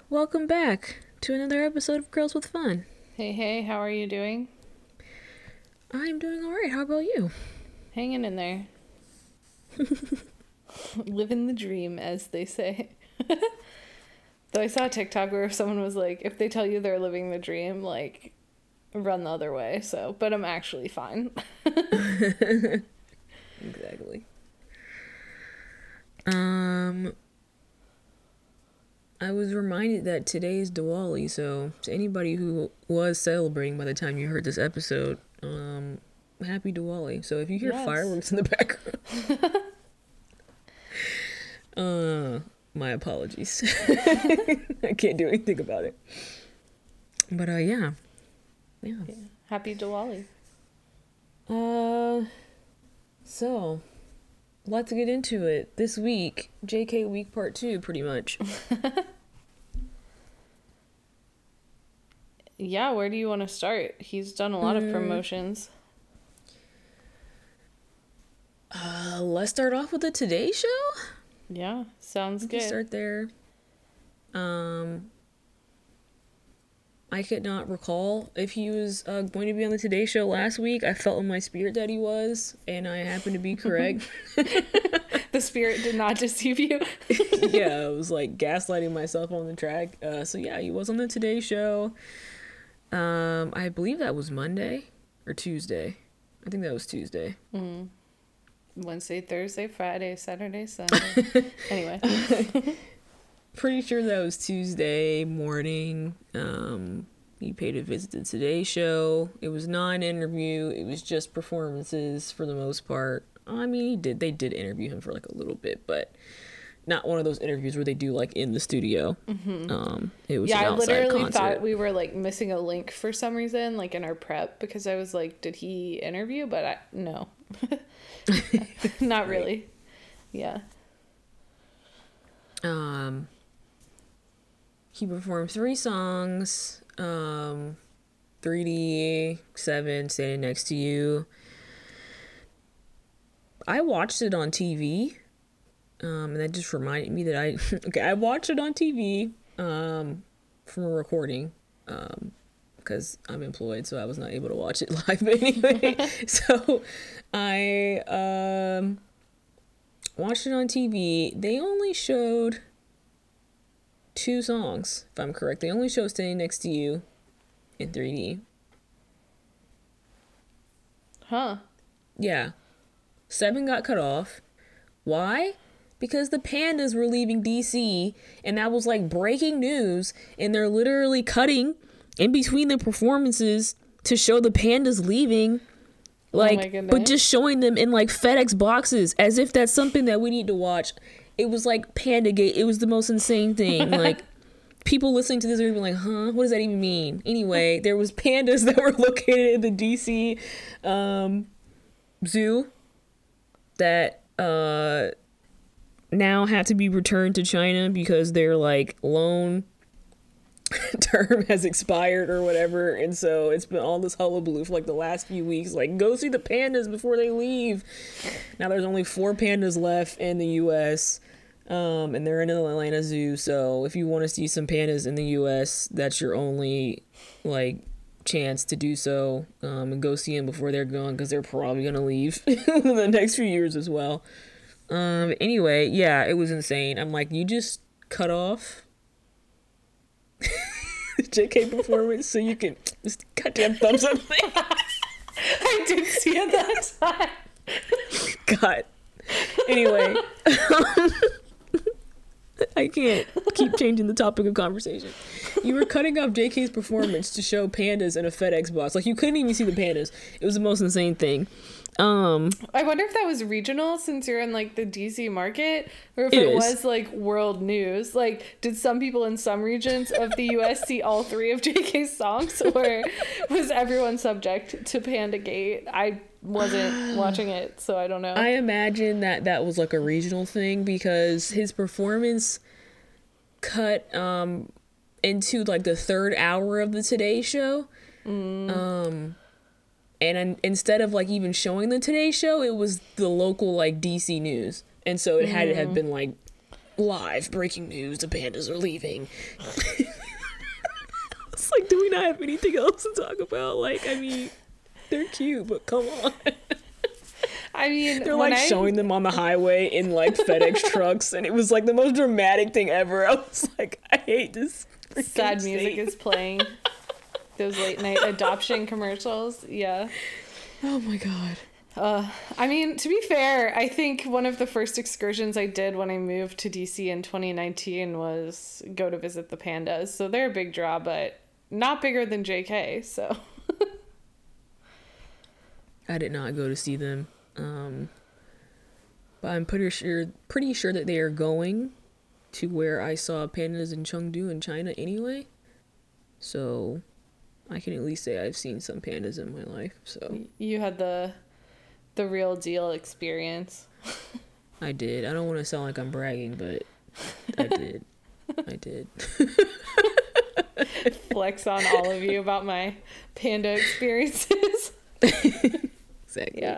Welcome back to another episode of Girls with Fun. Hey, how are you doing? I'm doing alright, how about you? Hanging in there. Living the dream, as they say. Though I saw a TikTok where someone was like, if they tell you they're living the dream, like, run the other way. So, but I'm actually fine. Exactly. I was reminded that today is Diwali, so to anybody who was celebrating by the time you heard this episode, happy Diwali. So if you hear fireworks in the background, my apologies. I can't do anything about it. But yeah. Happy Diwali. So let's get into it. This week, JK week part 2, pretty much. Yeah, where do you want to start? He's done a lot of promotions. Let's start off with the Today Show. Yeah, sounds good. Start there. I could not recall if he was going to be on the Today Show last week. I felt in my spirit that he was, and I happened to be correct. The spirit did not deceive you. Yeah, I was like gaslighting myself on the track. So yeah, he was on the Today Show. I believe that was Monday or Tuesday. I think that was Tuesday. Wednesday, Thursday, Friday, Saturday, Sunday. Anyway. Pretty sure that was Tuesday morning. He paid a visit to Today Show. It was not an interview. It was just performances for the most part. I mean, they did interview him for like a little bit, but not one of those interviews where they do like in the studio. It was I literally concert. thought we were like missing a link for some reason, like in our prep, because I was like, did he interview? But no. Not really. Yeah. He performed 3 songs. 3D, 7, Standing Next to You. I watched it on TV. And that just reminded me that I watched it on TV from a recording because I'm employed, so I was not able to watch it live anyway. So I watched it on TV. They only showed 2 songs, if I'm correct. They only showed Standing Next to You in 3D. Huh. Yeah. 7 got cut off. Why? Because the pandas were leaving DC, and that was like breaking news, and they're literally cutting in between the performances to show the pandas leaving, like, but just showing them in like FedEx boxes as if that's something that we need to watch. It was like Pandagate. It was the most insane thing. Like, people listening to this are gonna be like, huh, what does that even mean? Anyway, there was pandas that were located in the DC zoo that now have to be returned to China because their like loan term has expired or whatever, and so it's been all this hullabaloo for like the last few weeks, like, go see the pandas before they leave. Now there's only 4 pandas left in the US, and they're in the Atlanta Zoo, so if you want to see some pandas in the US, that's your only like chance to do so, and go see them before they're gone, because they're probably gonna leave in the next few years as well. Anyway, yeah, it was insane. I'm like, you just cut off the JK performance so you can just goddamn thumbs up thing. I did see it that time. God. Anyway, I can't keep changing the topic of conversation. You were cutting off JK's performance to show pandas in a FedEx box. Like, you couldn't even see the pandas. It was the most insane thing. I wonder if that was regional, since you're in like the DC market, or if it was like world news. Like, did some people in some regions of the US see all 3 of JK's songs, or was everyone subject to Pandagate? I wasn't watching it, so I don't know. I imagine that was like a regional thing, because his performance cut into like the 3rd hour of the Today Show. And instead of like even showing the Today Show, it was the local like DC news, and so it had to have been like Live breaking news: the pandas are leaving. It's like, do we not have anything else to talk about? Like, I mean, they're cute, but come on. I mean, they're like showing them on the highway in like FedEx trucks, and it was like the most dramatic thing ever. I was like, I hate this. Sad music is playing. Those late night adoption commercials. Yeah. Oh my god. I mean, to be fair, I think one of the first excursions I did when I moved to DC in 2019 was go to visit the pandas. So they're a big draw, but not bigger than JK, so. I did not go to see them. But I'm pretty sure that they are going to where I saw pandas in Chengdu in China anyway. So I can at least say I've seen some pandas in my life. So you had the real deal experience. I did. I don't want to sound like I'm bragging, but I did. I did. Flex on all of you about my panda experiences. Exactly. Yeah.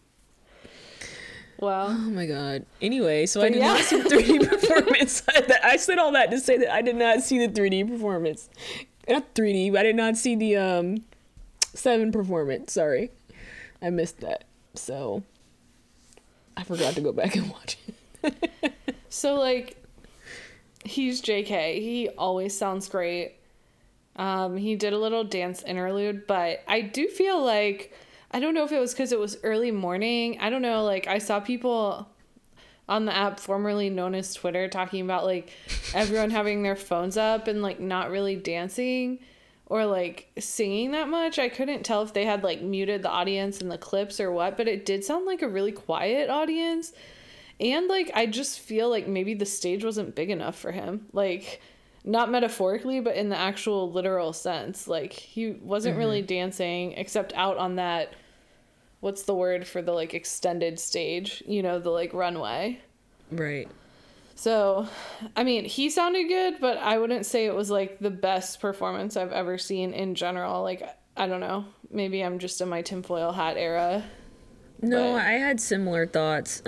Wow. Oh my god. Anyway, so I did not see the 3D performance. I said all that to say that I did not see the 3D performance. Not 3D, but I did not see the 7 performance. Sorry. I missed that. So I forgot to go back and watch it. So like, he's JK. He always sounds great. He did a little dance interlude, but I do feel like, I don't know if it was because it was early morning. I don't know. Like, I saw people on the app formerly known as Twitter talking about like everyone having their phones up and like not really dancing or like singing that much. I couldn't tell if they had like muted the audience in the clips or what, but it did sound like a really quiet audience. And like, I just feel like maybe the stage wasn't big enough for him. Like, not metaphorically, but in the actual literal sense. Like, he wasn't really dancing except out on that, what's the word for the like extended stage, you know, the like runway. Right. So, I mean, he sounded good, but I wouldn't say it was like the best performance I've ever seen in general. Like, I don't know, maybe I'm just in my tinfoil hat era. No, I had similar thoughts.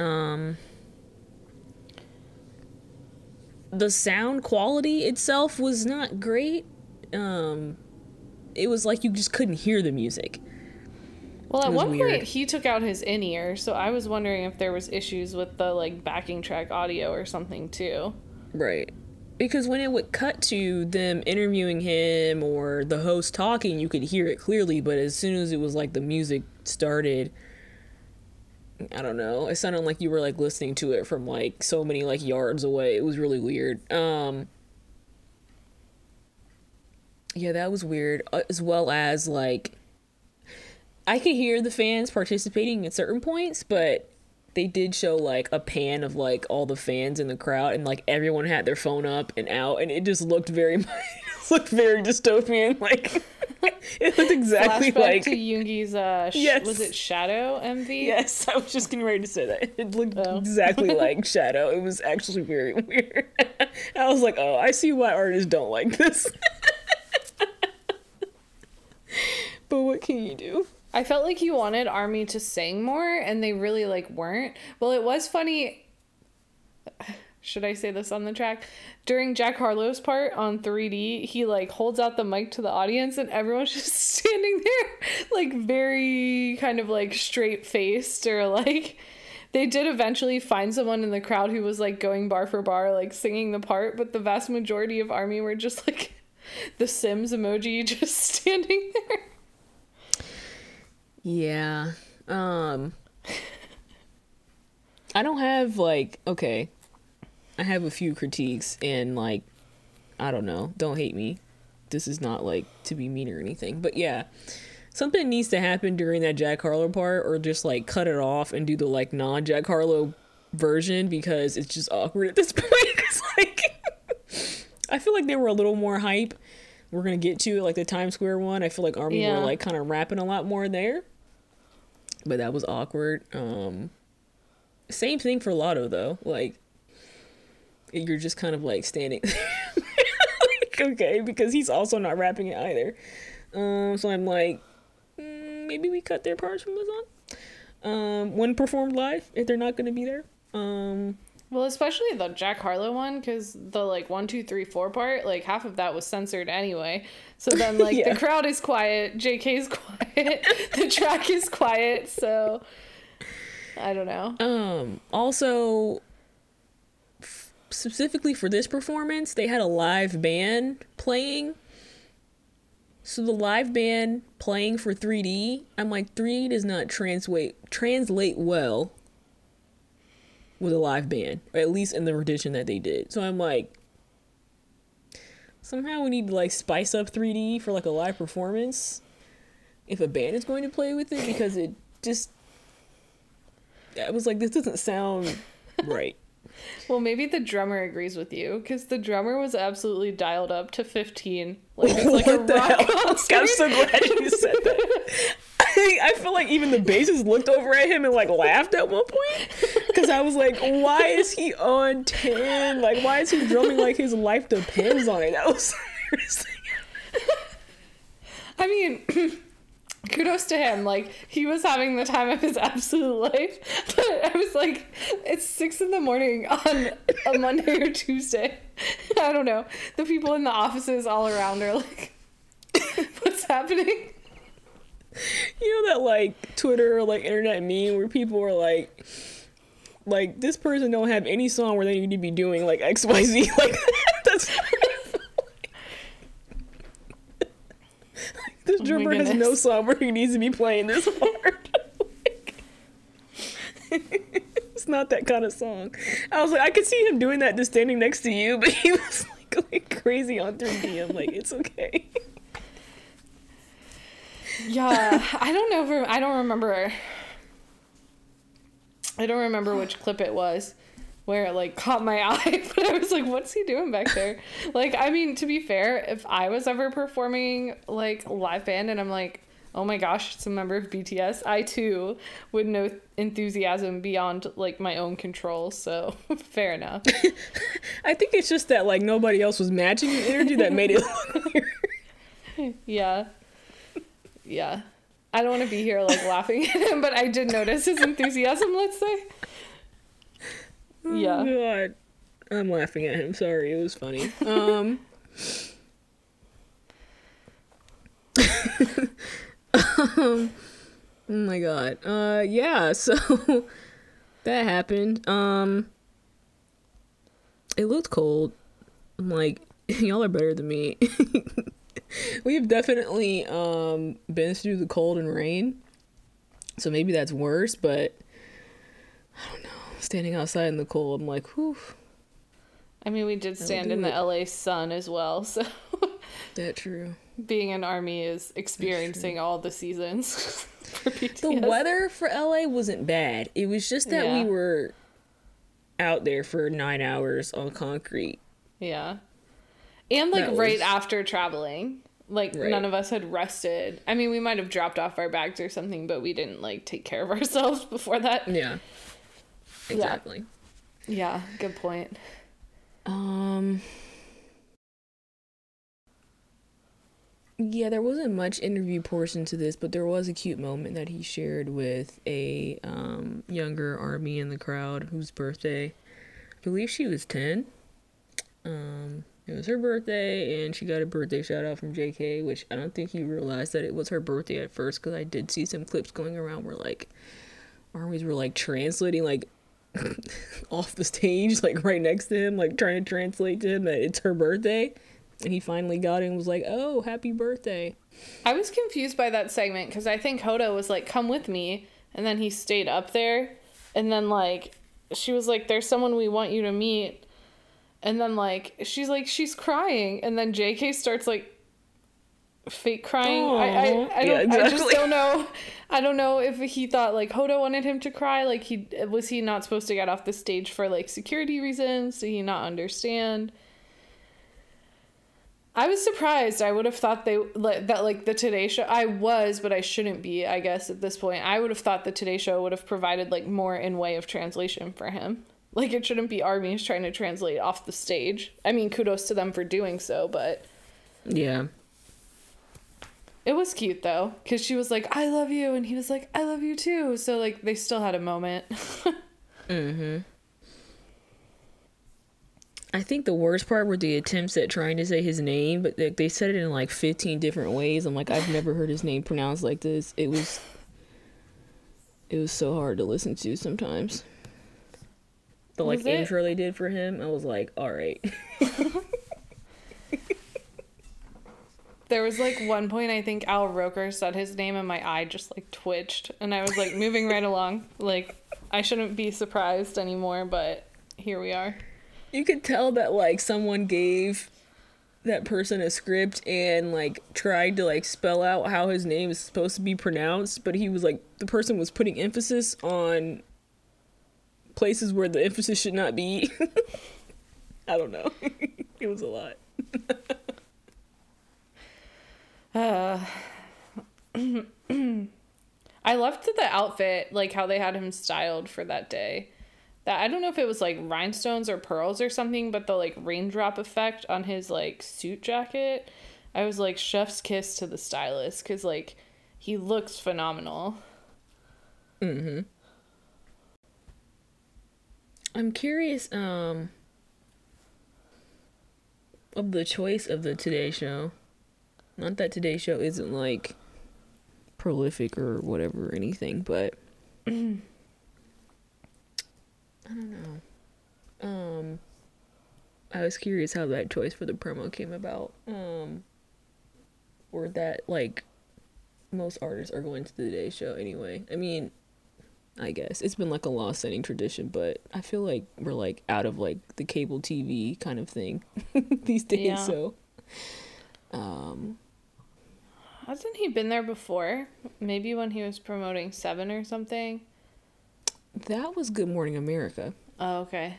The sound quality itself was not great. It was like you just couldn't hear the music. Well, at one point he took out his in-ear, so I was wondering if there was issues with the like backing track audio or something too. Right. Because when it would cut to them interviewing him or the host talking, you could hear it clearly, but as soon as it was like the music started, I don't know, it sounded like you were like listening to it from like so many like yards away. It was really weird. Yeah, that was weird. As well as like, I could hear the fans participating at certain points, but they did show like a pan of like all the fans in the crowd, and like everyone had their phone up and out, and it just looked very dystopian. Like, it looked exactly Flashback like to Yoongi's yes. Was it Shadow MV? Yes, I was just getting ready to say that. It looked exactly like Shadow. It was actually very weird. I was like, oh, I see why artists don't like this. But what can you do? I felt like he wanted ARMY to sing more, and they really like weren't. Well, it was funny. Should I say this on the track? During Jack Harlow's part on 3D, he like holds out the mic to the audience, and everyone's just standing there, like very kind of like straight faced, or like they did eventually find someone in the crowd who was like going bar for bar, like singing the part, but the vast majority of ARMY were just like the Sims emoji, just standing there. Yeah. I don't have like, okay, I have a few critiques, and like, I don't know, don't hate me. This is not like to be mean or anything, but yeah, something needs to happen during that Jack Harlow part, or just like cut it off and do the like non-Jack Harlow version, because it's just awkward at this point. Cause like, I feel like they were a little more hype. We're gonna get to it, like the Times Square one. I feel like ARMY were like kind of rapping a lot more there. But that was awkward. Same thing for Lotto though. Like, you're just kind of like standing like, okay, because he's also not rapping it either. So I'm like, maybe we cut their parts from the song. When performed live, if they're not going to be there. Well, especially the Jack Harlow one, because the like 1, 2, 3, 4 part, like half of that was censored anyway. So then like the crowd is quiet, JK's quiet, the track is quiet. So I don't know. Also, specifically for this performance, they had a live band playing. So the live band playing for 3D, I'm like, 3D does not translate well with a live band, or at least in the rendition that they did. So I'm like, somehow we need to like spice up 3D for like a live performance if a band is going to play with it, because it just, I was like, this doesn't sound right. Well, maybe the drummer agrees with you, because the drummer was absolutely dialed up to 15. Like, it's like What a the rock hell? concert. I'm so glad you said that. I feel like even the bassist looked over at him and like laughed at one point, because I was like, why is he on 10? Like, why is he drumming like his life depends on it? That was embarrassing. I mean, kudos to him. Like, he was having the time of his absolute life. But I was like, it's 6 a.m. on a Monday or Tuesday. I don't know. The people in the offices all around are like, what's happening? You know that like Twitter or like internet meme where people are like this person don't have any song where they need to be doing like XYZ, like that's this drummer has no song where he needs to be playing this hard. It's not that kind of song. I was like, I could see him doing that just standing next to you, but he was like going crazy on 3D. I'm like, it's okay. Yeah, I don't remember which clip it was where it like caught my eye, but I was like, what's he doing back there? Like, I mean, to be fair, if I was ever performing like live band and I'm like, oh my gosh, it's a member of BTS, I too would know enthusiasm beyond like my own control. So fair enough. I think it's just that like nobody else was matching the energy that made it look weird. Yeah. I don't want to be here like laughing at him, but I did notice his enthusiasm, let's say. Yeah. Oh God. I'm laughing at him. Sorry, it was funny. Oh my God. Yeah, so that happened. It looked cold. I'm like, y'all are better than me. We've definitely been through the cold and rain, so maybe that's worse, but I don't know. Standing outside in the cold, I'm like, whew. I mean, we did stand in the LA sun as well, so that's true. Being an army is experiencing all the seasons for BTS. The weather for LA wasn't bad. It was just that we were out there for 9 hours on concrete. Yeah. And like right after traveling, like none of us had rested. I mean, we might have dropped off our bags or something, but we didn't like take care of ourselves before that. Yeah. Exactly. Yeah, good point. Yeah, there wasn't much interview portion to this, but there was a cute moment that he shared with a younger ARMY in the crowd whose birthday, I believe she was 10. It was her birthday, and she got a birthday shout out from JK, which I don't think he realized that it was her birthday at first, because I did see some clips going around where like ARMYs were like translating like off the stage, like right next to him, like trying to translate to him that it's her birthday. And he finally got it and was like, oh, happy birthday. I was confused by that segment because I think Hoda was like, come with me. And then he stayed up there. And then, like, she was like, there's someone we want you to meet. And then, like, she's crying. And then JK starts, like, fake crying. I just don't know. I don't know if he thought, like, Hoda wanted him to cry. Like, was he not supposed to get off the stage for, like, security reasons? Did he not understand? I was surprised. I would have thought that like the Today Show, I was, but I shouldn't be, I guess, at this point. I would have thought the Today Show would have provided like more in way of translation for him. Like, it shouldn't be ARMYs trying to translate off the stage. I mean, kudos to them for doing so, but yeah, it was cute though, because she was like, I love you, and he was like, I love you too. So like they still had a moment. I think the worst part were the attempts at trying to say his name, but they said it in like 15 different ways. I'm like, I've never heard his name pronounced like this. It was so hard to listen to sometimes. The like intro they did for him, I was like, all right. There was like one point I think Al Roker said his name and my eye just like twitched and I was like moving right along. Like I shouldn't be surprised anymore, but here we are. You could tell that like someone gave that person a script and like tried to like spell out how his name is supposed to be pronounced, but he was like, the person was putting emphasis on places where the emphasis should not be. I don't know. It was a lot. I loved the outfit, like how they had him styled for that day. That I don't know if it was like rhinestones or pearls or something, but the like raindrop effect on his like suit jacket, I was like chef's kiss to the stylist because like he looks phenomenal. I'm curious of the choice of the Today Show. Not that Today Show isn't like prolific or whatever or anything, but I don't know. I was curious how that choice for the promo came about. Or that like most artists are going to the Today Show anyway. I mean, I guess it's been like a long-standing tradition, but I feel like we're like out of like the cable TV kind of thing these days. Yeah. So, hasn't he been there before? Maybe when he was promoting Seven or something. That was Good Morning America. Oh, okay.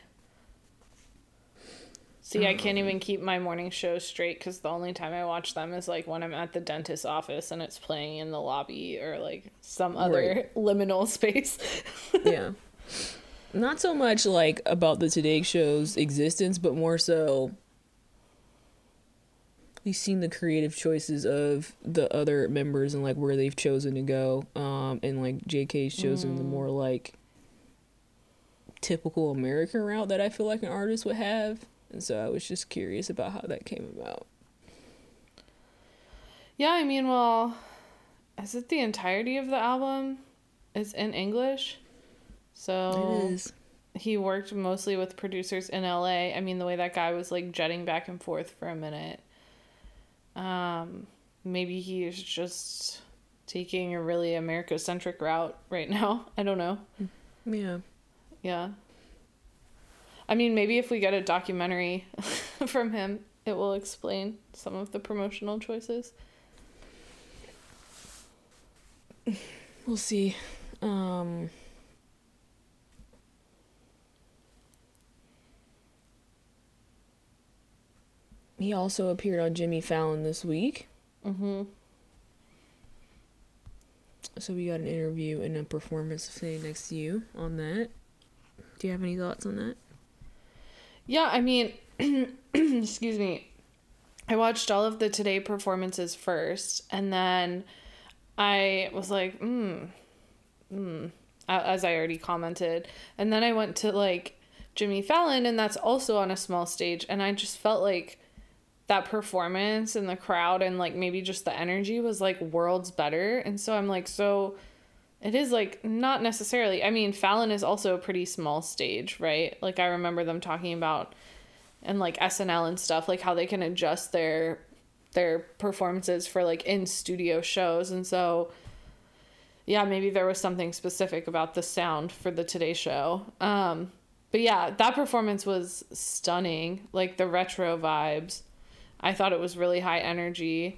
See, I can't even keep my morning shows straight because the only time I watch them is like when I'm at the dentist's office and it's playing in the lobby or like some other liminal space. Yeah. Not so much like about the Today Show's existence, but more so we've seen the creative choices of the other members and like where they've chosen to go. And like JK's chosen the more like typical American route that I feel like an artist would have. And so I was just curious about how that came about. Yeah, I mean, well, is it the entirety of the album is in English? So it is. He worked mostly with producers in LA. I mean, the way that guy was like jetting back and forth for a minute. Maybe he is just taking a really America-centric route right now. I don't know. Yeah. Yeah. I mean, maybe if we get a documentary from him, it will explain some of the promotional choices. We'll see. He also appeared on Jimmy Fallon this week. So we got an interview and a performance sitting next to you on that. Do you have any thoughts on that? Yeah, I mean, excuse me. I watched all of the Today performances first, and then I was like, as I already commented. And then I went to, like, Jimmy Fallon, and that's also on a small stage, and I just felt like that performance and the crowd and, like, maybe just the energy was, like, worlds better. And so I'm like, so it is, like, not necessarily. I mean, Fallon is also a pretty small stage, right? Like, I remember them talking about, and, like, SNL and stuff, like, how they can adjust their performances for, like, in-studio shows. And so, yeah, maybe there was something specific about the sound for the Today Show. But, yeah, that performance was stunning. Like, the retro vibes. I thought it was really high energy.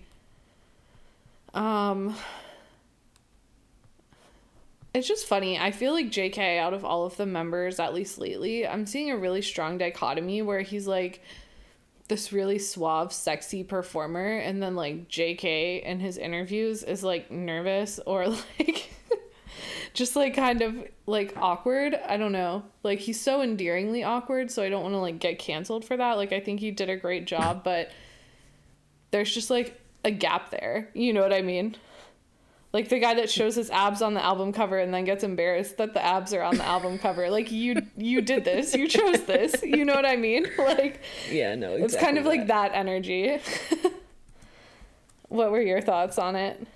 It's just funny. I feel like JK, out of all of the members, at least lately, I'm seeing a really strong dichotomy where he's like this really suave, sexy performer, and then like JK in his interviews is like nervous or like just like kind of like awkward. I don't know. Like he's so endearingly awkward, so I don't want to like get canceled for that. Like I think he did a great job, but there's just like a gap there. You know what I mean? Like the guy that shows his abs on the album cover and then gets embarrassed that the abs are on the album cover. Like you did this, you chose this. You know what I mean? Like, yeah, no, exactly. It's kind of like that energy. What were your thoughts on it?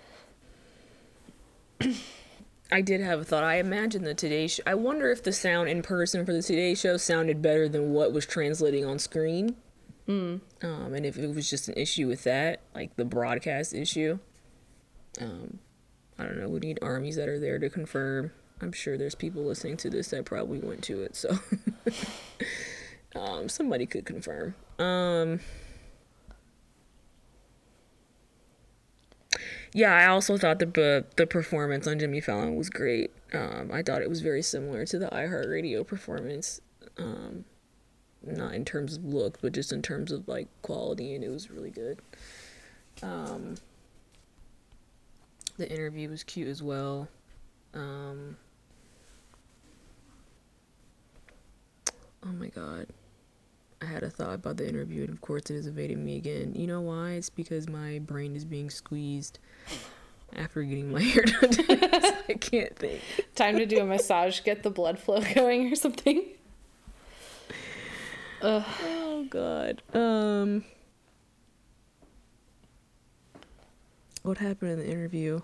I did have a thought. I imagine the Today Show. I wonder if the sound in person for the Today Show sounded better than what was translating on screen. And if it was just an issue with that, like the broadcast issue. I don't know. We need armies that are there to confirm. I'm sure there's people listening to this that probably went to it, so somebody could confirm. Yeah, I also thought the performance on Jimmy Fallon was great. I thought it was very similar to the iHeartRadio performance. Not in terms of look, but just in terms of like quality, and it was really good. The interview was cute as well. Oh my god. I had a thought about the interview, and of course it has evaded me again. You know why? It's because my brain is being squeezed after getting my hair done. So I can't think. Time to do a massage, get the blood flow going or something. Oh god. What happened in the interview?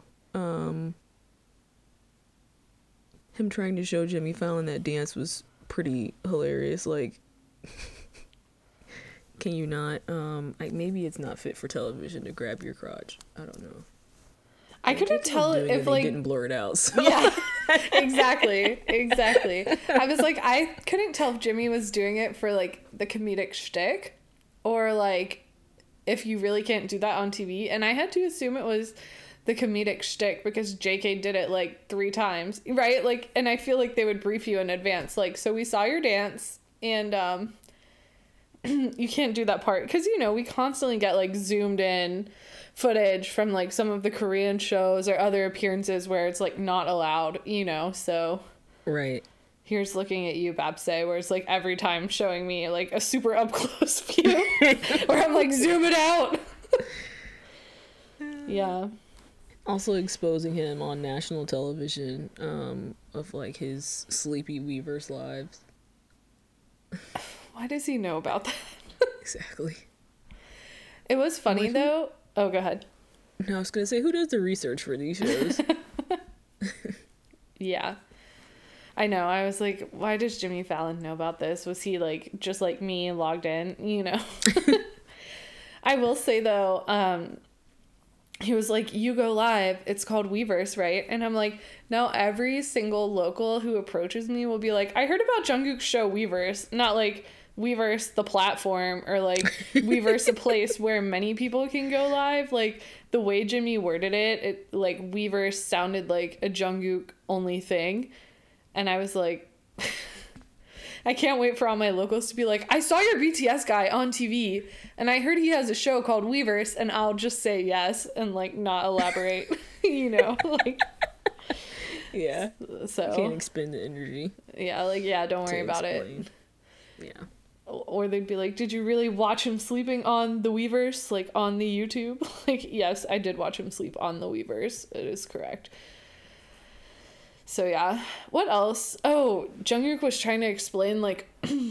Him trying to show Jimmy Fallon that dance was pretty hilarious. Like, can you not? Like, maybe it's not fit for television to grab your crotch. I don't know. I couldn't tell if like didn't blur it out. So. Yeah, exactly. I was like, I couldn't tell if Jimmy was doing it for like the comedic shtick, or like if you really can't do that on TV. And I had to assume it was the comedic shtick because JK did it like 3 times, right? Like, and I feel like they would brief you in advance, like, so we saw your dance, and you can't do that part because we constantly get like zoomed in footage from like some of the Korean shows or other appearances where it's like not allowed, so right. Here's looking at you, Babse, where it's like every time showing me like a super up close view where I'm like, zoom it out. Yeah. Also exposing him on national television of like his sleepy Weverse lives. Why does he know about that? Exactly. It was funny though. Oh, go ahead. No, I was gonna say, who does the research for these shows? Yeah. I know. I was like, why does Jimmy Fallon know about this? Was he like just like me logged in? I will say though, he was like, you go live, it's called Weverse, right? And I'm like, no, every single local who approaches me will be like, I heard about Jungkook's show Weverse, not like Weverse the platform or like Weverse a place where many people can go live. Like the way Jimmy worded it like Weverse sounded like a Jungkook only thing. And I was like, I can't wait for all my locals to be like, I saw your BTS guy on TV and I heard he has a show called Weverse, and I'll just say yes and like not elaborate, like. Yeah. So can't expend the energy. Yeah, like, yeah, don't worry about it. Yeah. Or they'd be like, did you really watch him sleeping on the Weverse, like on the YouTube? Like, yes, I did watch him sleep on the Weverse. It is correct. So yeah, what else? Oh, Jungkook was trying to explain like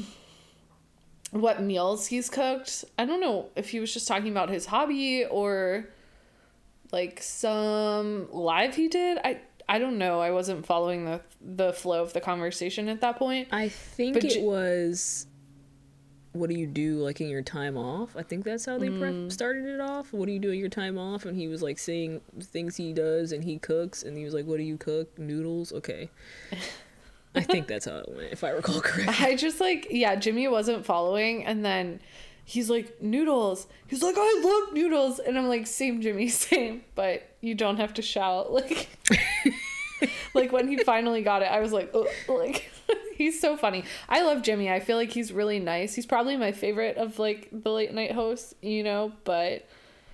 what meals he's cooked. I don't know if he was just talking about his hobby or like some live he did. I don't know. I wasn't following the flow of the conversation at that point. I think it was, what do you do like in your time off? I think that's how they started it off. What do you do in your time off? And he was like saying things he does and he cooks, and he was like, what do you cook? Noodles? Okay. I think that's how it went, if I recall correctly. I just like, yeah, Jimmy wasn't following, and then he's like, noodles. He's like, I love noodles. And I'm like, same, Jimmy, same. But you don't have to shout. Like, like when he finally got it, I was like, ugh, like, he's so funny. I love Jimmy. I feel like he's really nice. He's probably my favorite of like the late night hosts, but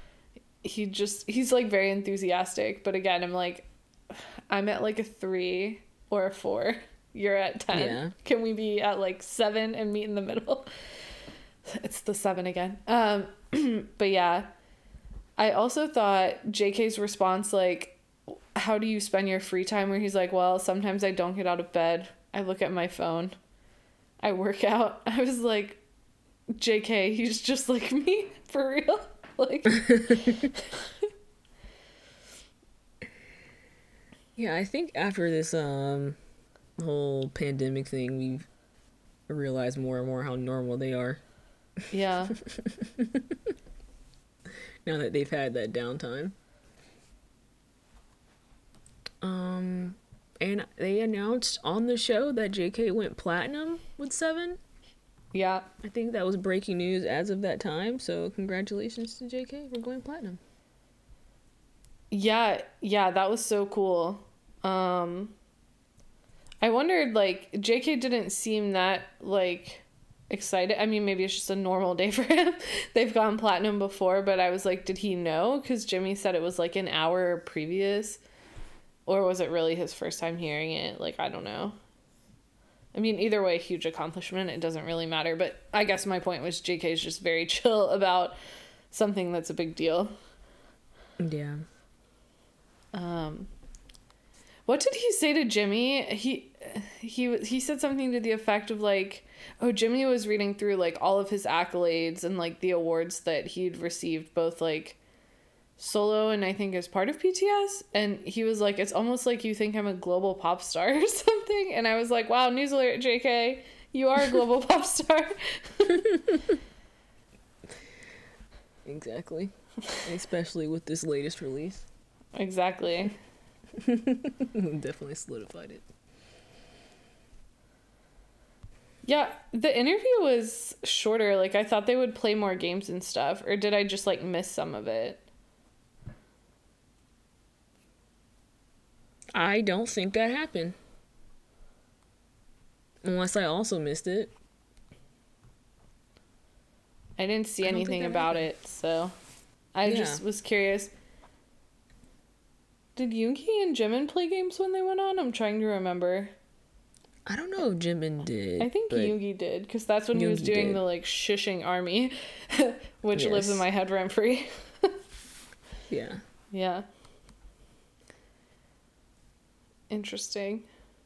he's like very enthusiastic. But again, I'm like, I'm at like a 3 or a 4. You're at 10. Yeah. Can we be at like 7 and meet in the middle? It's the 7 again. But yeah, I also thought JK's response, like, how do you spend your free time, where he's like, well, sometimes I don't get out of bed, I look at my phone, I work out. I was like, JK, he's just like me, for real. Like yeah, I think after this whole pandemic thing, we've realized more and more how normal they are. Yeah. Now that they've had that downtime. And they announced on the show that JK went platinum with 7. Yeah. I think that was breaking news as of that time, so congratulations to JK for going platinum. Yeah, that was so cool. I wondered, like, JK didn't seem that, like, excited. I mean, maybe it's just a normal day for him. They've gone platinum before, but I was like, did he know? Because Jimmy said it was, like, an hour previous. Or was it really his first time hearing it? Like, I don't know. I mean, either way, huge accomplishment. It doesn't really matter. But I guess my point was JK's just very chill about something that's a big deal. Yeah. What did he say to Jimmy? He said something to the effect of, like, oh, Jimmy was reading through, like, all of his accolades and, like, the awards that he'd received, both, like, solo and I think as part of BTS, and he was like, it's almost like you think I'm a global pop star or something. And I was like, wow, news alert, JK, you are a global pop star. Exactly. Especially with this latest release. Exactly. Definitely solidified it. Yeah, the interview was shorter. Like, I thought they would play more games and stuff, or did I just, like, miss some of it? I don't think that happened. Unless I also missed it. I didn't see anything about it, so I just was curious. Did Yoongi and Jimin play games when they went on? I'm trying to remember. I don't know if Jimin did. I think Yoongi did, because that's when he was doing the, like, shushing army, which lives in my head rent-free. Yeah. Yeah. Interesting.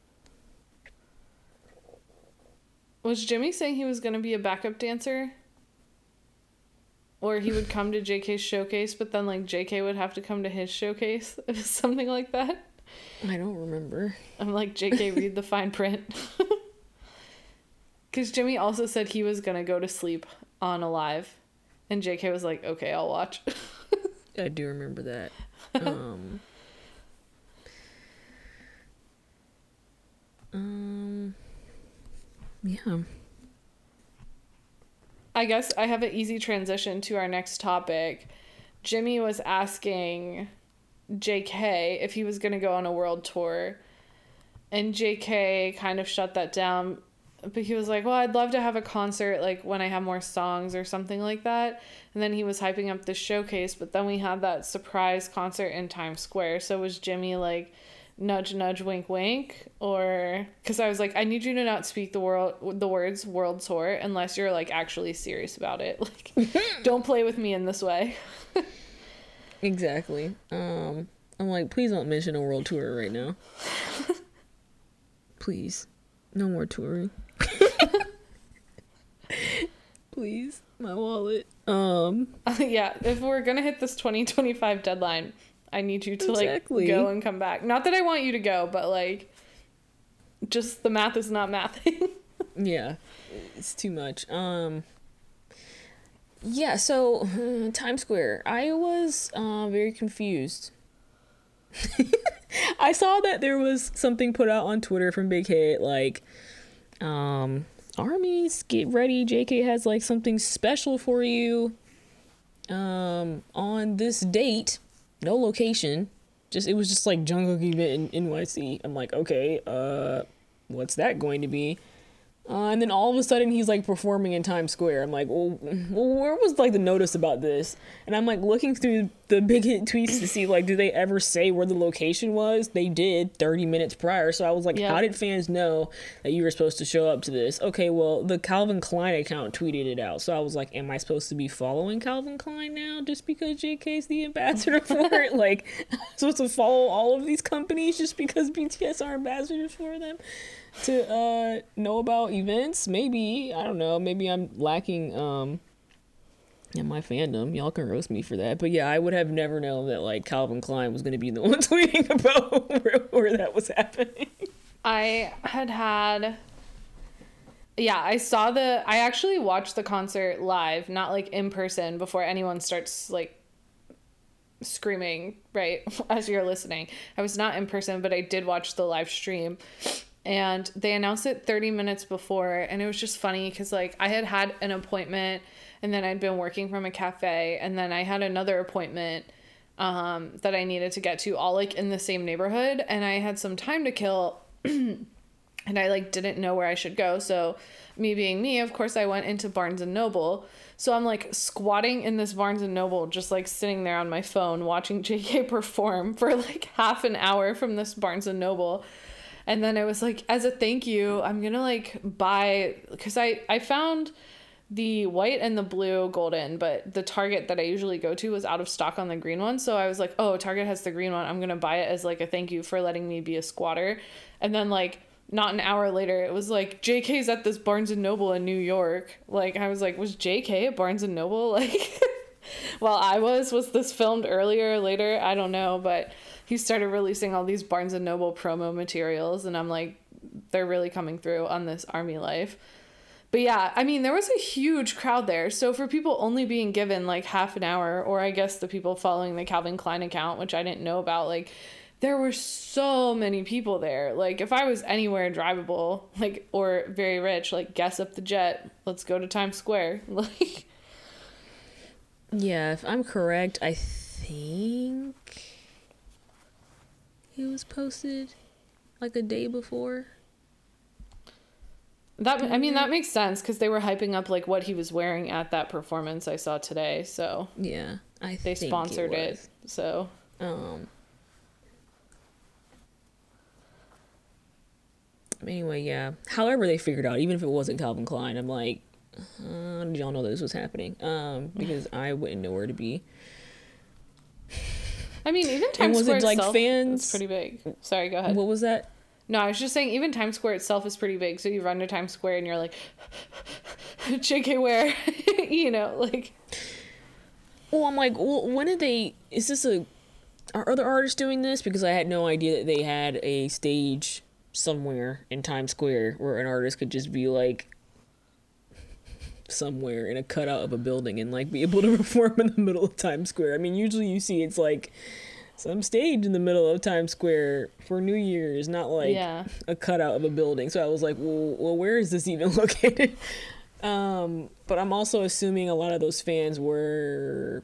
Was Jimmy saying he was going to be a backup dancer? Or he would come to JK's showcase, but then, like, JK would have to come to his showcase? Something like that? I don't remember. I'm like, JK, read the fine print. Because Jimmy also said he was going to go to sleep on Alive. And JK was like, okay, I'll watch. I do remember that. Yeah. I guess I have an easy transition to our next topic. Jimmy was asking JK if he was going to go on a world tour. And JK kind of shut that down. But he was like, well, I'd love to have a concert, like, when I have more songs or something like that. And then he was hyping up this showcase. But then we had that surprise concert in Times Square. So was Jimmy like, nudge, nudge, wink, wink? Or, because I was like, I need you to not speak the words world tour unless you're, like, actually serious about it. Like, don't play with me in this way. Exactly. I'm like, please don't mention a world tour right now. Please. No more touring. Please. My wallet. Yeah, if we're gonna hit this 2025 deadline, I need you to like go and come back. Not that I want you to go, but like, just the math is not mathing. Yeah, it's too much. Yeah, so Times Square. I was very confused. I saw that there was something put out on Twitter from Big Hit, like, armies, get ready. JK has like something special for you. On this date, no location. It was just like Jungkook event in NYC. I'm like, okay, what's that going to be? And then all of a sudden he's like performing in Times Square. I'm like, well, where was like the notice about this? And I'm like looking through the big hit tweets to see, like, do they ever say where the location was? They did 30 minutes prior. So I was like, how did fans know that you were supposed to show up to this? Okay, well, the Calvin Klein account tweeted it out. So I was like, am I supposed to be following Calvin Klein now just because JK's the ambassador for it? Like, I'm supposed to follow all of these companies just because BTS are ambassadors for them to know about events? Maybe. I don't know. Maybe I'm lacking in my fandom. Y'all can roast me for that. But yeah, I would have never known that like Calvin Klein was going to be the one tweeting about where that was happening. I actually watched the concert live, not like in person, before anyone starts like screaming, right, as you're listening. I was not in person, but I did watch the live stream. And they announced it 30 minutes before, and it was just funny because like I had an appointment, and then I'd been working from a cafe, and then I had another appointment that I needed to get to, all like in the same neighborhood, and I had some time to kill, and I like didn't know where I should go. So me being me, of course, I went into Barnes and Noble. So I'm like squatting in this Barnes and Noble, just like sitting there on my phone watching JK perform for like half an hour from this Barnes and Noble. And then I was like, as a thank you, I'm going to like buy, because I found the white and the blue golden, but the Target that I usually go to was out of stock on the green one. So I was like, oh, Target has the green one. I'm going to buy it as like a thank you for letting me be a squatter. And then like not an hour later, it was like, JK's at this Barnes and Noble in New York. Like, I was like, was JK at Barnes and Noble? Like, while I was this filmed earlier or later? I don't know, but he started releasing all these Barnes and Noble promo materials, and I'm like, they're really coming through on this Army Life. But yeah, I mean, there was a huge crowd there. So for people only being given like half an hour, or I guess the people following the Calvin Klein account, which I didn't know about, like there were so many people there. Like if I was anywhere drivable, like, or very rich, like guess up the jet, let's go to Times Square. Like, yeah, if I'm correct, I think it was posted like a day before. I mean, that makes sense because they were hyping up like what he was wearing at that performance I saw today. So yeah, they sponsored it. So anyway, yeah. However, they figured out, even if it wasn't Calvin Klein, I'm like, did y'all know this was happening? Because I wouldn't know where to be. I mean, even Times Square like itself fans... is pretty big. Sorry, go ahead. What was that? No, I was just saying, even Times Square itself is pretty big. So you run to Times Square and you're like, JK, where? You know, like. Well, I'm like, well, when did they? Is this are other artists doing this? Because I had no idea that they had a stage somewhere in Times Square where an artist could just be like somewhere in a cutout of a building and like be able to perform in the middle of Times Square. I mean, usually you see it's like some stage in the middle of Times Square for New Year's, not like a cutout of a building. So I was like, well, where is this even located? But I'm also assuming a lot of those fans were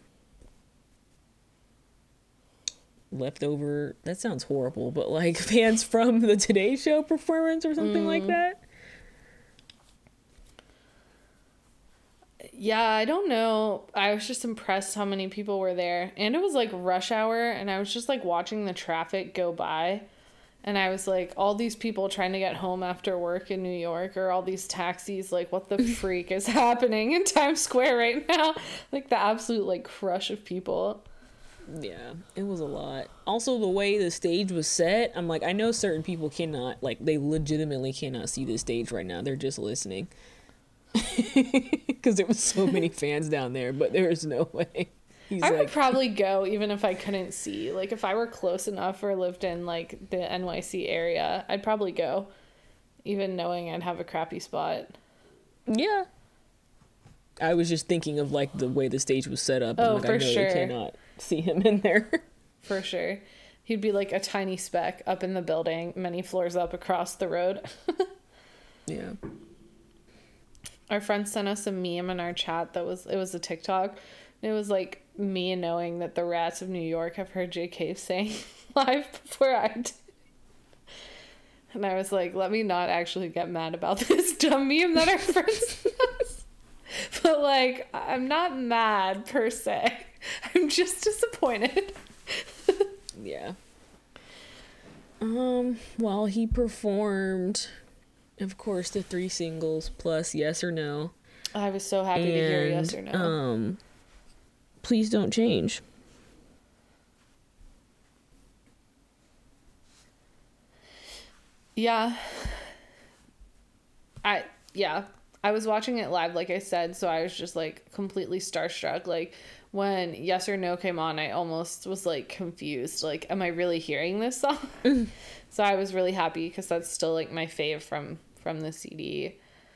leftover. That sounds horrible, but like fans from the Today Show performance or something like that. Yeah, I don't know. I was just impressed how many people were there. And it was like rush hour, and I was just like watching the traffic go by. And I was like, all these people trying to get home after work in New York, or all these taxis, like what the freak is happening in Times Square right now? Like the absolute like crush of people. Yeah, it was a lot. Also, the way the stage was set, I'm like, I know certain people cannot, like, they legitimately cannot see this stage right now. They're just listening. Because there was so many fans down there, but there is no way. I would probably go even if I couldn't see. Like if I were close enough or lived in like the NYC area, I'd probably go, even knowing I'd have a crappy spot. Yeah. I was just thinking of like the way the stage was set up. Oh, like, for I know sure. You cannot see him in there. For sure. He'd be like a tiny speck up in the building, many floors up across the road. Yeah. Our friend sent us a meme in our chat it was a TikTok. It was like me knowing that the rats of New York have heard JK sing live before I did. And I was like, let me not actually get mad about this dumb meme that our friend sent us. But like, I'm not mad per se. I'm just disappointed. Yeah. Well, he performed, of course, the 3 singles plus Yes or No. I was so happy to hear Yes or No. Please Don't Change. Yeah. I was watching it live, like I said, so I was just like completely starstruck. Like when Yes or No came on, I almost was like confused. Like, am I really hearing this song? So I was really happy because that's still like my fave from the CD.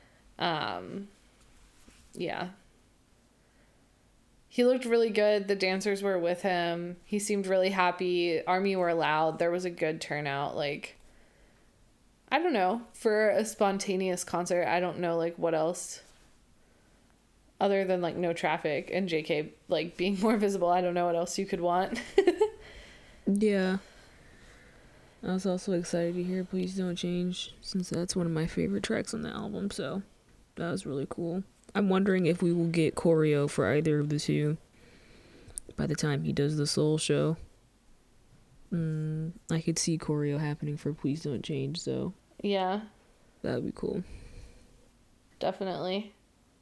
Yeah. He looked really good. The dancers were with him. He seemed really happy. Army were loud. There was a good turnout. Like, I don't know. For a spontaneous concert, I don't know, like, what else. Other than, like, no traffic and JK, like, being more visible, I don't know what else you could want. Yeah. I was also excited to hear Please Don't Change, since that's one of my favorite tracks on the album, so that was really cool. I'm wondering if we will get choreo for either of the two by the time he does the Soul show. I could see choreo happening for Please Don't Change, though. Yeah. That would be cool. Definitely.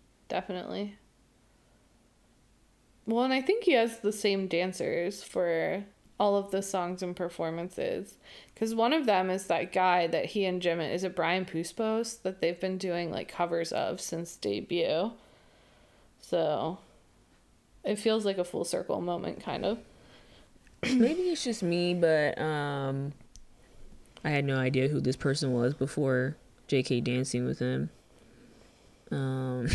Well, and I think he has the same dancers for all of the songs and performances. Because one of them is that guy that he and Jim, is it Brian Puspos, that they've been doing like covers of since debut. So it feels like a full circle moment, kind of. Maybe it's just me, but I had no idea who this person was before JK dancing with him. And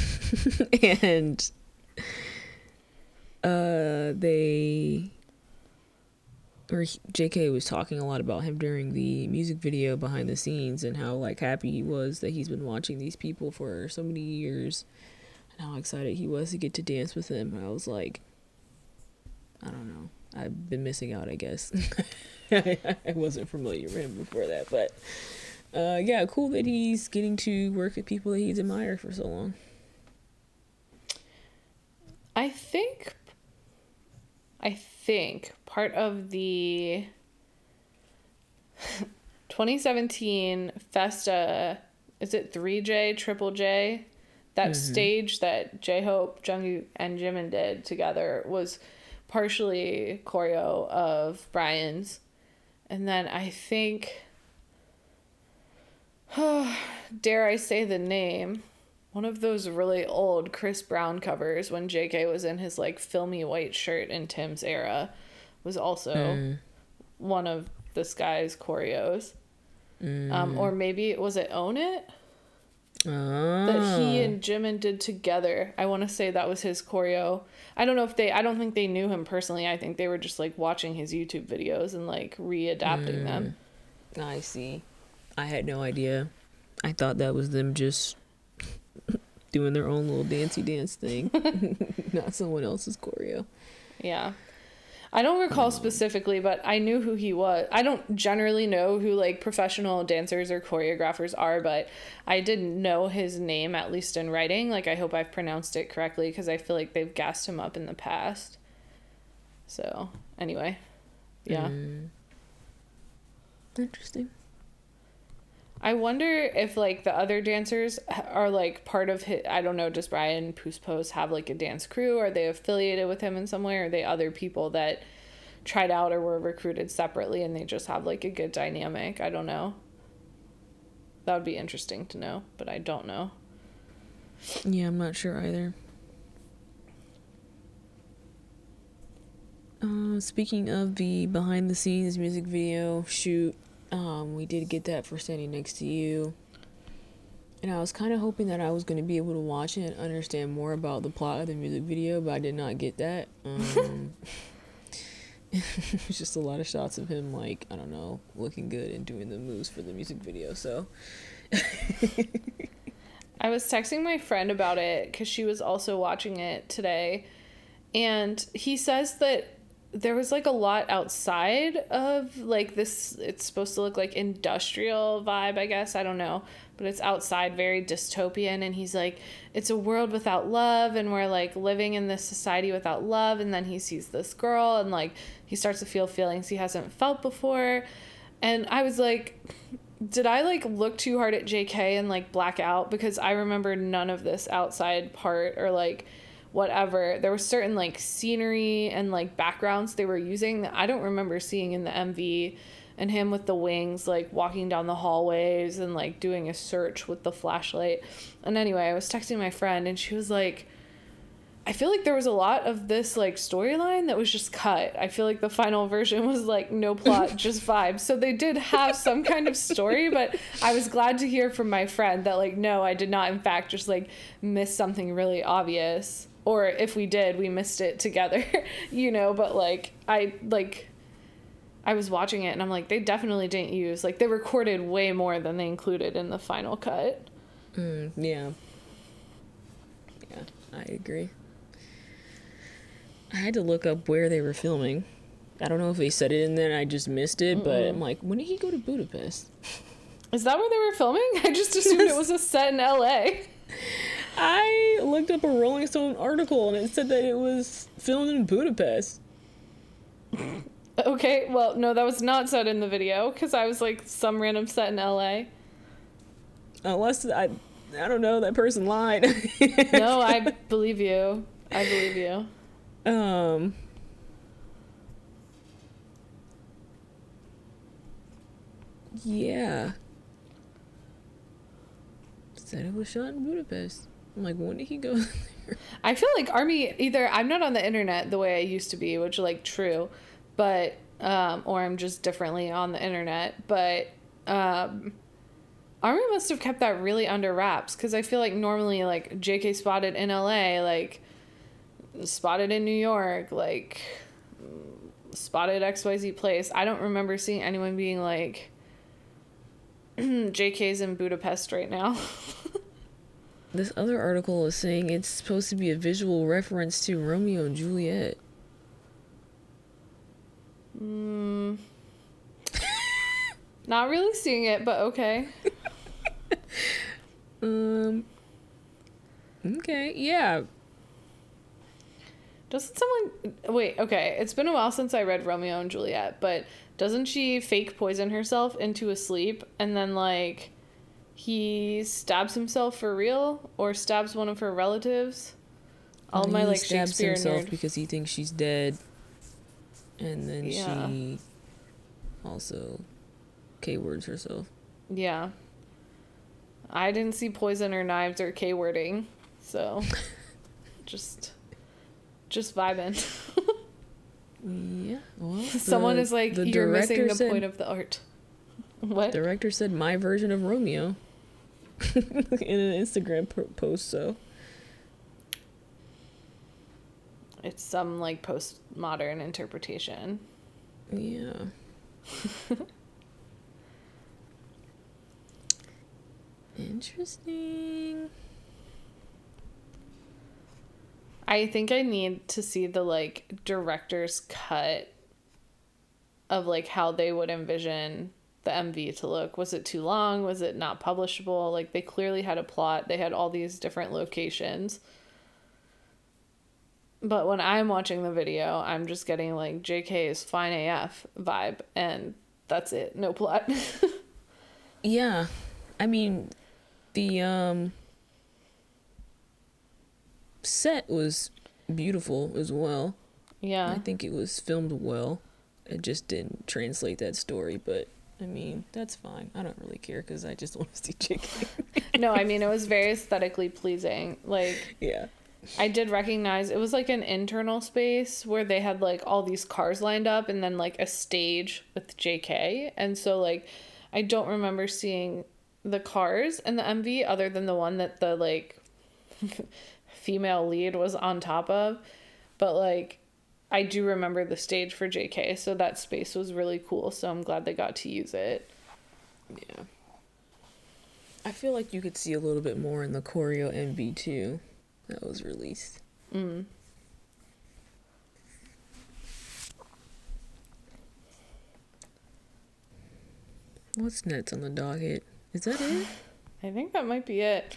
JK was talking a lot about him during the music video behind the scenes and how like happy he was that he's been watching these people for so many years and how excited he was to get to dance with them. And I was like, I don't know, I've been missing out, I guess. I wasn't familiar with him before that, but yeah, cool that he's getting to work with people that he's admired for so long. I think part of the 2017 Festa, is it 3J, Triple J? That stage that J-Hope, Jungkook, and Jimin did together was partially choreo of Brian's. And then I think, dare I say the name, one of those really old Chris Brown covers when JK was in his like filmy white shirt in Tim's era was also one of this guy's choreos. Or maybe was it Own It? That he and Jimin did together. I want to say that was his choreo. I don't think they knew him personally. I think they were just like watching his YouTube videos and like readapting them. I see. I had no idea. I thought that was them just doing their own little dancey dance thing, not someone else's choreo. Yeah. I don't recall specifically, but I knew who he was. I don't generally know who like professional dancers or choreographers are, but I didn't know his name, at least in writing. Like, I hope I've pronounced it correctly because I feel like they've gassed him up in the past. So, anyway. Yeah. Interesting. I wonder if like the other dancers are like part of his, I don't know, does Brian Puspos have like a dance crew? Are they affiliated with him in some way? Or are they other people that tried out or were recruited separately and they just have like a good dynamic? I don't know. That would be interesting to know, but I don't know. Yeah, I'm not sure either. Speaking of the behind the scenes music video shoot, we did get that for Standing Next to You. And I was kind of hoping that I was going to be able to watch it and understand more about the plot of the music video, but I did not get that. It's just a lot of shots of him, like, I don't know, looking good and doing the moves for the music video, so. I was texting my friend about it because she was also watching it today. And he says that there was like a lot outside of like this, it's supposed to look like industrial vibe, I guess, I don't know, but it's outside, very dystopian, and he's like, it's a world without love, and we're like living in this society without love. And then he sees this girl, and like he starts to feel feelings he hasn't felt before. And I was like, did I like look too hard at JK and like black out? Because I remember none of this outside part or like whatever. There was certain like scenery and like backgrounds they were using that I don't remember seeing in the MV, and him with the wings like walking down the hallways and like doing a search with the flashlight. And anyway, I was texting my friend and she was like, I feel like there was a lot of this like storyline that was just cut. I feel like the final version was like no plot, just vibes. So they did have some kind of story, but I was glad to hear from my friend that like, no, I did not in fact just like miss something really obvious. Or if we did, we missed it together, you know, but like I was watching it and I'm like, they definitely didn't use, like they recorded way more than they included in the final cut. Yeah. Yeah, I agree. I had to look up where they were filming. I don't know if they said it in there and I just missed it, but I'm like, when did he go to Budapest? Is that where they were filming? I just assumed it was a set in LA. I looked up a Rolling Stone article and it said that it was filmed in Budapest. Okay, well, no, that was not said in the video, because I was like, some random set in LA. Unless, I don't know, that person lied. No, I believe you. I believe you. Yeah. Said it was shot in Budapest. I'm like, when did he go there? I feel like Army, either I'm not on the internet the way I used to be, which like true, but or I'm just differently on the internet, but Army must have kept that really under wraps, because I feel like normally like JK spotted in LA, like spotted in New York, like spotted XYZ place. I don't remember seeing anyone being like JK's in Budapest right now. This other article is saying it's supposed to be a visual reference to Romeo and Juliet. Not really seeing it, but okay. Okay, yeah. Doesn't someone... Wait, okay. It's been a while since I read Romeo and Juliet, but doesn't she fake poison herself into a sleep and then, like, he stabs himself for real? Or stabs one of her relatives? All my, like, Shakespeare stabs himself nerd... because he thinks she's dead. And then she also K-words herself. Yeah. I didn't see poison or knives or K-wording, so just vibing. Yeah. Well, someone is like, you're missing the point of the art. What? The director said my version of Romeo in an Instagram post, so. It's some like postmodern interpretation. Yeah. Interesting. I think I need to see the like director's cut of like how they would envision the MV to look. Was it too long? Was it not publishable? Like they clearly had a plot. They had all these different locations. But when I'm watching the video, I'm just getting like JK's fine AF vibe, and that's it. No plot. Yeah. I mean, the set was beautiful as well. Yeah. I think it was filmed well. It just didn't translate that story, but I mean, that's fine. I don't really care because I just want to see JK. No, I mean, it was very aesthetically pleasing. Like, yeah. I did recognize it was like an internal space where they had like all these cars lined up and then like a stage with JK. And so like I don't remember seeing the cars in the MV other than the one that the like female lead was on top of. But like I do remember the stage for JK, so that space was really cool. So I'm glad they got to use it. Yeah. I feel like you could see a little bit more in the choreo MV too. That was released. What's next on the docket? Is that it? I think that might be it.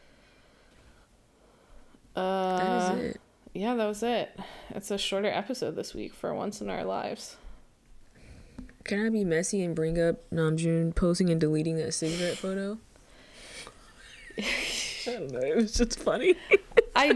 That is it. Yeah, that was it. It's a shorter episode this week for once in our lives. Can I be messy and bring up Namjoon posting and deleting that cigarette photo? I don't know. It was just funny. I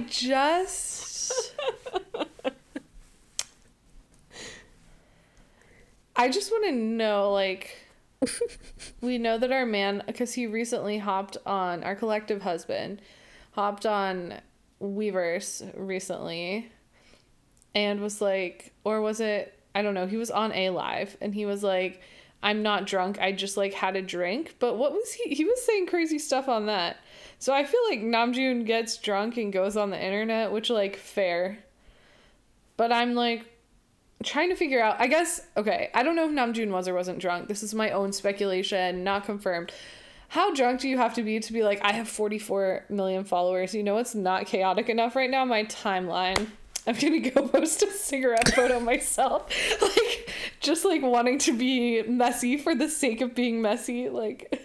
just want to know, like, we know that our man, because he recently hopped on, our collective husband, hopped on Weverse recently and was like, or was it, I don't know, he was on A Live and he was like, I'm not drunk, I just like had a drink. But what was he was saying crazy stuff on that. So I feel like Namjoon gets drunk and goes on the internet, which, like, fair. But I'm like trying to figure out, I guess, okay, I don't know if Namjoon was or wasn't drunk. This is my own speculation, not confirmed. How drunk do you have to be like, I have 44 million followers? You know, it's not chaotic enough right now. My timeline. I'm going to go post a cigarette photo myself. Like, just like wanting to be messy for the sake of being messy. Like,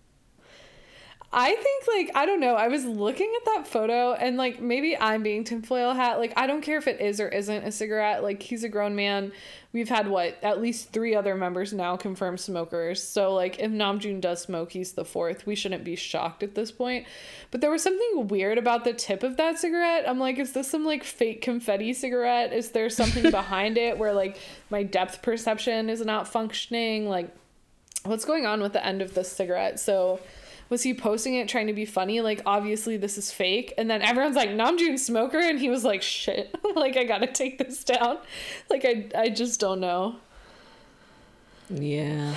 I think, like, I don't know. I was looking at that photo and, like, maybe I'm being tinfoil hat. Like, I don't care if it is or isn't a cigarette. Like, he's a grown man. We've had, at least 3 other members now confirmed smokers. So, like, if Namjoon does smoke, he's the 4th. We shouldn't be shocked at this point. But there was something weird about the tip of that cigarette. I'm like, is this some, like, fake confetti cigarette? Is there something behind it where, like, my depth perception is not functioning? Like, what's going on with the end of this cigarette? So was he posting it trying to be funny? Like, obviously this is fake. And then everyone's like, Namjoon smoker. And he was like, shit, like, I gotta take this down. Like, I just don't know. Yeah.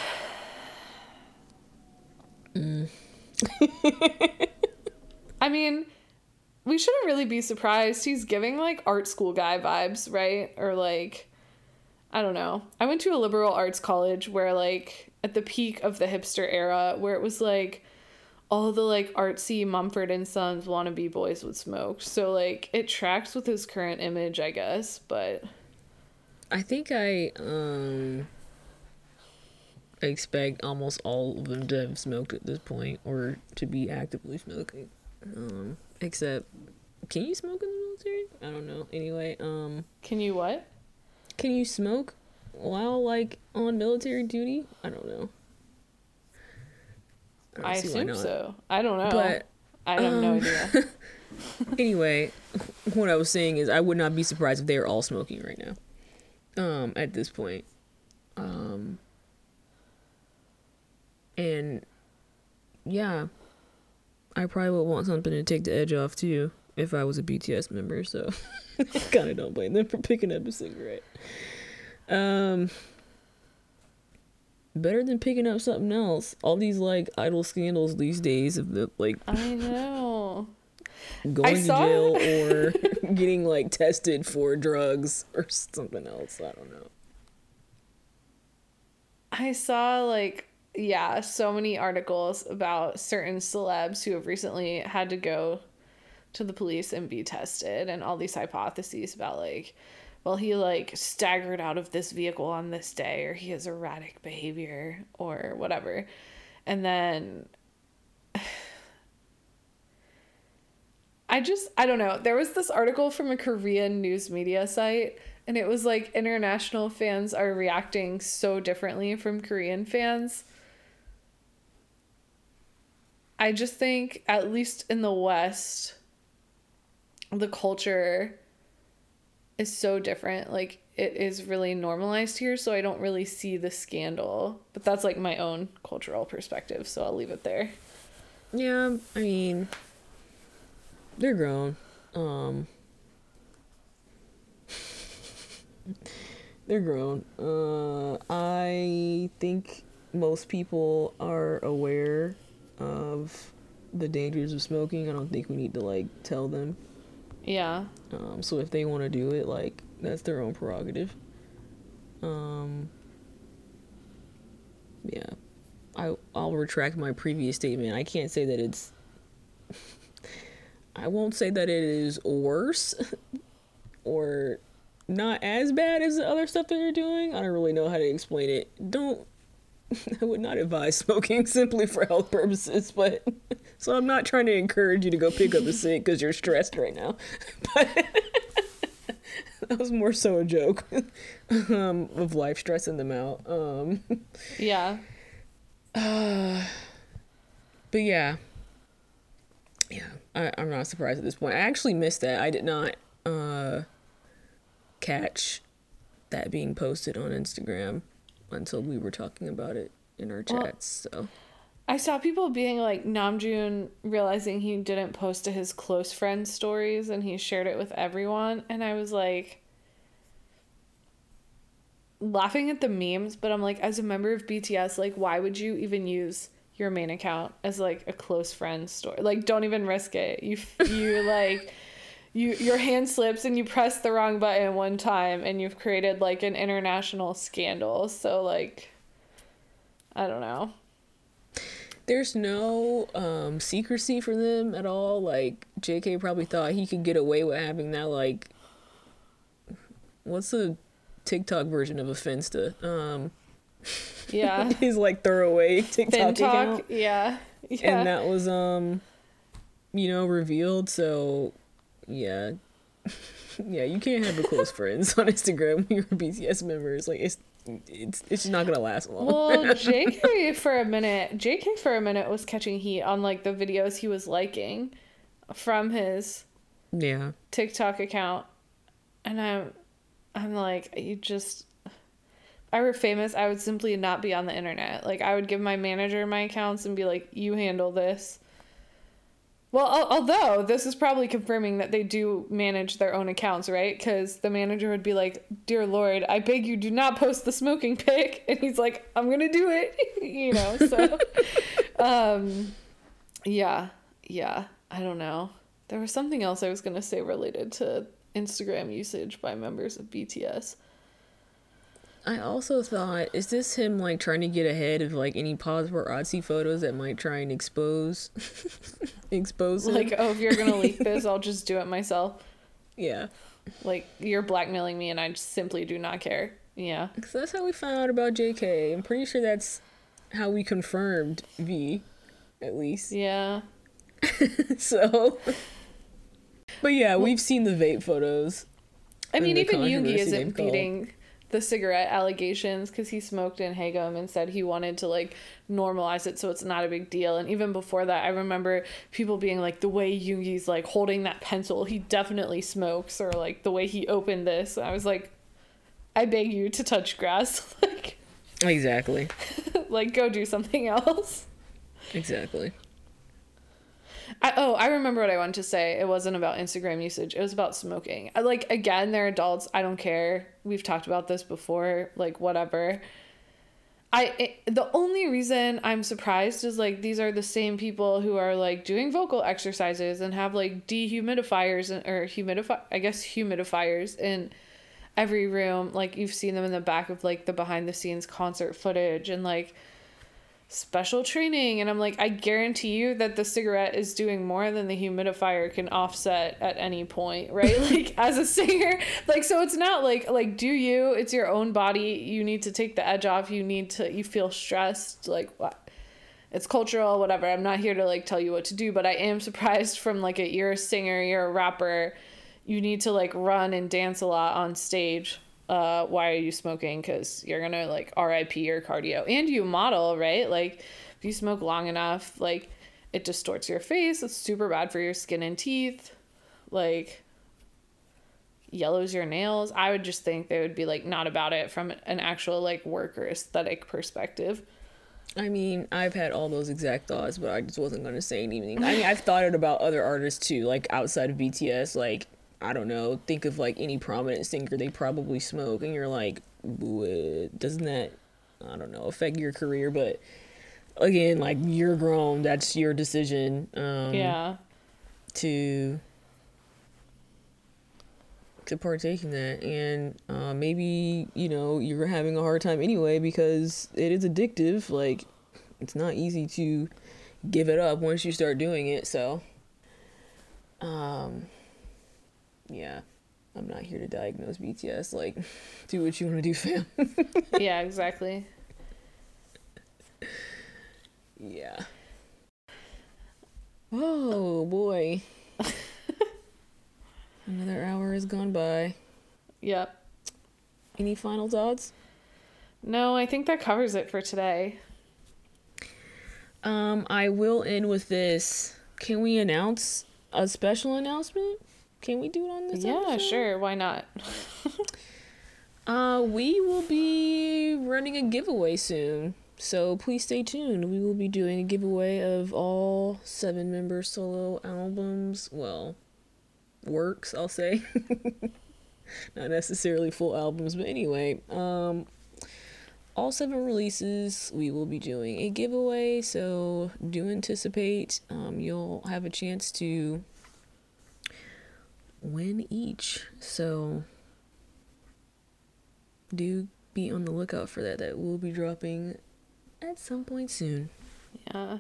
I mean, we shouldn't really be surprised. He's giving, like, art school guy vibes, right? Or, like, I don't know. I went to a liberal arts college where, like, at the peak of the hipster era, where it was, like, all the, like, artsy Mumford and Sons wannabe boys would smoke. So, like, it tracks with his current image, I guess, but I think I expect almost all of them to have smoked at this point or to be actively smoking. Except, can you smoke in the military? I don't know. Anyway, can you what? Can you smoke while, like, on military duty? I don't know. I assume so. I don't know. But I have no idea. Anyway, what I was saying is I would not be surprised if they are all smoking right now. At this point. And yeah, I probably would want something to take the edge off too if I was a BTS member, so I kind of don't blame them for picking up a cigarette. Better than picking up something else. All these, like, idol scandals these days of the, like, I know, going to jail or getting, like, tested for drugs or something else. I don't know. I saw, like, yeah, so many articles about certain celebs who have recently had to go to the police and be tested, and all these hypotheses about, like, well, he, like, staggered out of this vehicle on this day, or he has erratic behavior, or whatever. And then I don't know. There was this article from a Korean news media site, and it was like, international fans are reacting so differently from Korean fans. I just think, at least in the West, the culture is so different. Like, it is really normalized here, so I don't really see the scandal. But that's, like, my own cultural perspective, so I'll leave it there. Yeah, I mean, they're grown. They're grown. I think most people are aware of the dangers of smoking. I don't think we need to, like, tell them. Yeah. So if they want to do it, like, that's their own prerogative. Yeah. I'll retract my previous statement. I can't say that it's... I won't say that it is worse or not as bad as the other stuff that they're doing. I don't really know how to explain it. Don't I would not advise smoking simply for health purposes, but so I'm not trying to encourage you to go pick up a cig because you're stressed right now. But that was more so a joke of life stressing them out. Yeah. But yeah. Yeah, I'm not surprised at this point. I actually missed that. I did not catch that being posted on Instagram until we were talking about it in our chats. So I saw people being like, Namjoon realizing he didn't post to his close friends' stories and he shared it with everyone, and I was like laughing at the memes, but I'm like, as a member of BTS, like, why would you even use your main account as like a close friend story? Like, don't even risk it. You like your hand slips and you press the wrong button one time and you've created like an international scandal. So like, I don't know. There's no secrecy for them at all. Like, JK probably thought he could get away with having that, like, what's the TikTok version of a Finsta? Yeah. His like throwaway TikTok account. Yeah. And that was revealed. So yeah. Yeah, you can't have a close friends on Instagram when you're BTS members. Like, it's just not gonna last long. Well, JK for a minute was catching heat on like the videos he was liking from his TikTok account, and I'm like, if I were famous, I would simply not be on the internet. Like, I would give my manager my accounts and be like, you handle this. Well, although this is probably confirming that they do manage their own accounts, right? Because the manager would be like, dear Lord, I beg you, do not post the smoking pic. And he's like, I'm going to do it, so, yeah, I don't know. There was something else I was going to say related to Instagram usage by members of BTS. I also thought, is this him like trying to get ahead of like any paparazzi photos that might try and expose him? Like, oh, if you're gonna leak this, I'll just do it myself. Yeah. Like, you're blackmailing me and I simply do not care. Yeah. Because that's how we found out about JK. I'm pretty sure that's how we confirmed V, at least. Yeah. So. But yeah, we've seen the vape photos. I mean, even Yoongi isn't beating the cigarette allegations because he smoked in Hagum and said he wanted to like normalize it so it's not a big deal. And even before that, I remember people being like, the way Yoongi's like holding that pencil, he definitely smokes, or like the way he opened this. And I was like, I beg you to touch grass. Like, exactly. Like, go do something else. Exactly. I remember what I wanted to say. It wasn't about Instagram usage. It was about smoking. Again, they're adults. I don't care. We've talked about this before. Like, whatever. The only reason I'm surprised is, like, these are the same people who are, like, doing vocal exercises and have, like, dehumidifiers humidifiers in every room. Like, you've seen them in the back of, like, the behind-the-scenes concert footage and, like, special training, and I'm like, I guarantee you that the cigarette is doing more than the humidifier can offset at any point, right? Like, as a singer, like, so it's not like it's your own body, you need to take the edge off, you feel stressed, like, what, it's cultural, whatever. I'm not here to like tell you what to do, but I am surprised from like you're a singer, you're a rapper, you need to like run and dance a lot on stage. Why are you smoking? Because you're gonna like RIP your cardio, and you model, right? Like, if you smoke long enough, like, it distorts your face. It's super bad for your skin and teeth, like yellows your nails. I would just think they would be like not about it from an actual like work or aesthetic perspective. I mean, I've had all those exact thoughts, but I just wasn't gonna say anything. I mean, I've thought it about other artists too, like outside of BTS, like, I don't know, think of like any prominent singer, they probably smoke, and you're like, doesn't that, I don't know, affect your career? But again, like, you're grown, that's your decision. To partake in that, and maybe, you know, you're having a hard time anyway because it is addictive. Like, it's not easy to give it up once you start doing it. So yeah, I'm not here to diagnose BTS. Like, do what you want to do, fam. Yeah, exactly. Yeah. Oh boy. Another hour has gone by. Yep. Any final thoughts? No, I think that covers it for today. I will end with this. Can we announce a special announcement? Can we do it on this episode? Yeah, sure. Why not? We will be running a giveaway soon. So please stay tuned. We will be doing a giveaway of all 7-member solo albums. Well, works, I'll say. Not necessarily full albums, but anyway. All 7 releases, we will be doing a giveaway, so do anticipate. You'll have a chance to win each. So do be on the lookout for that. That will be dropping at some point soon. Yeah.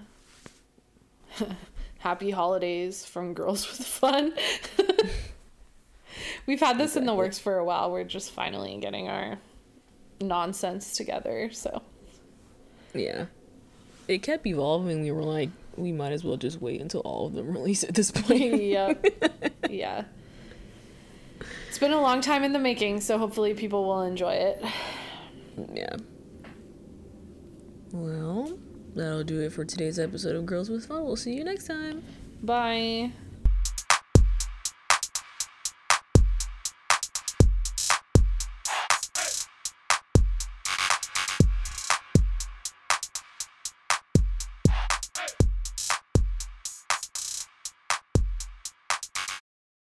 Happy holidays from Girls with Fun. We've had this in the works for a while. We're just finally getting our nonsense together, so. Yeah. It kept evolving. We were like, we might as well just wait until all of them release at this point. Yep. Yeah. It's been a long time in the making, so hopefully people will enjoy it. Yeah. Well, that'll do it for today's episode of Girls with Fun. We'll see you next time. Bye.